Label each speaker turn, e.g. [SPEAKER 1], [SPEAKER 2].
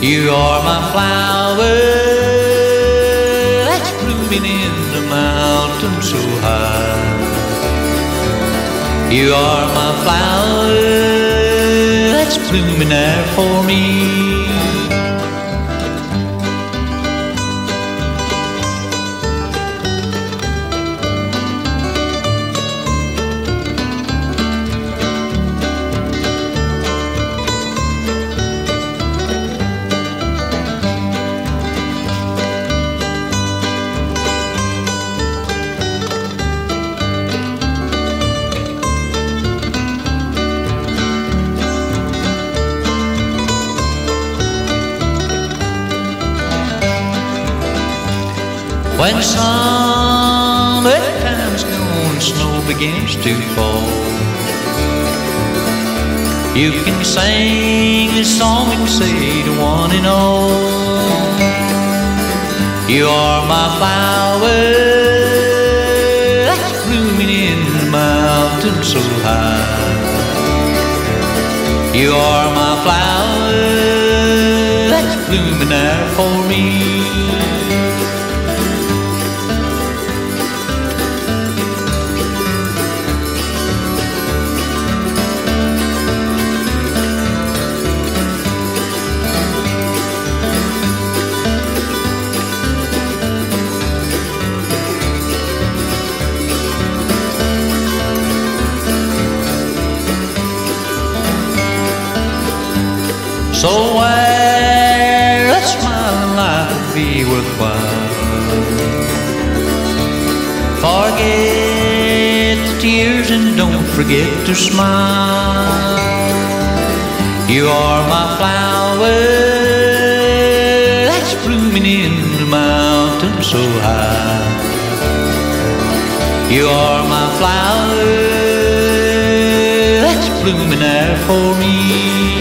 [SPEAKER 1] You are my flower that's blooming in the mountain so high. You are my flower that's blooming there for me. When summer time's gone and snow begins to fall, you can sing this song and say to one and all, you are my flower that's blooming in the mountain so high. You are my flower that's blooming there for me. So where a smiling life would be worthwhile, forget the tears and don't forget to smile. You are my flower that's blooming in the mountain so high. You are my flower that's blooming there for me.